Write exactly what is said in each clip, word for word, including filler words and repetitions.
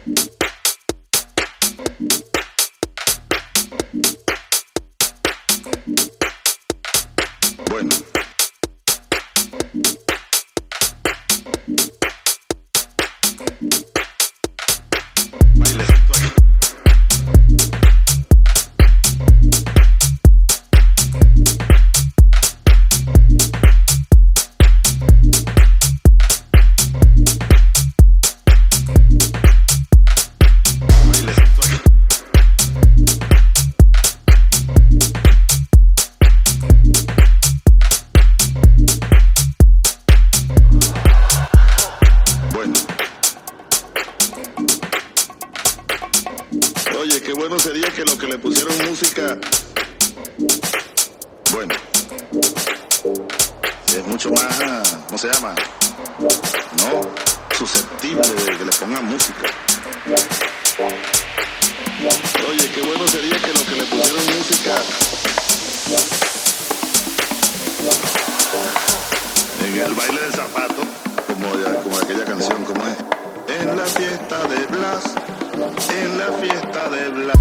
Bueno. Bailecito aquí. Oye, qué bueno sería que los que le pusieron música, bueno, es mucho más, ¿cómo se llama? No, susceptible de que le pongan música. Oye, qué bueno sería que los que le pusieron música en el baile de zapato, como, de, como de aquella canción, como es, en la fiesta de Blas. En la fiesta de Blas.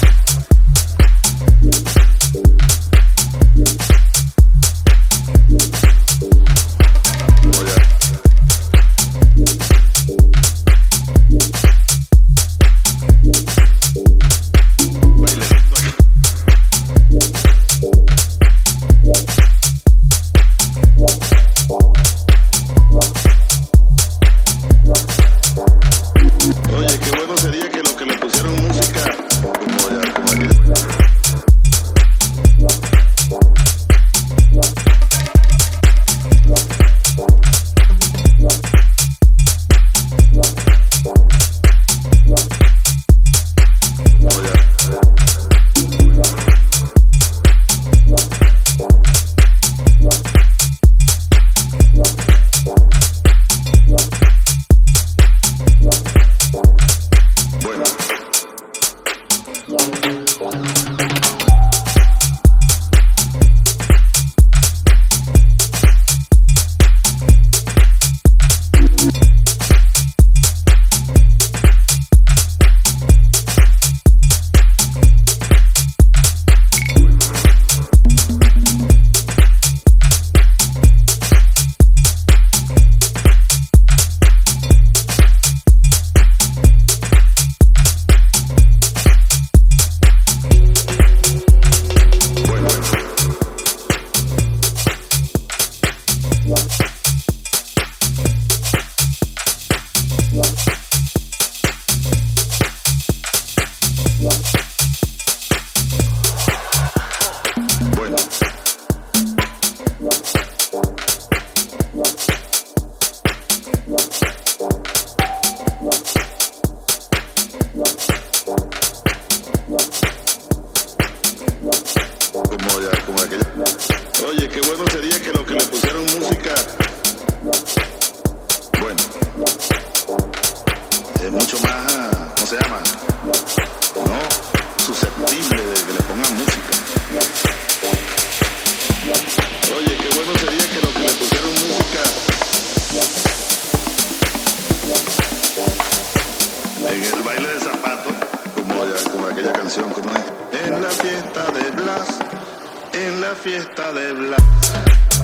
Oye, qué bueno sería que los que le pusieron música, como ya, como aquel. Oye, qué bueno sería que los que le pusieron música, bueno, es mucho más, ¿cómo se llama? No, susceptible de que le pongan música. Oye, qué bueno sería que los que le pusieron música en el baile de zapato, como, ya, como aquella canción, como es, en la fiesta de Blas. En la fiesta de Blas.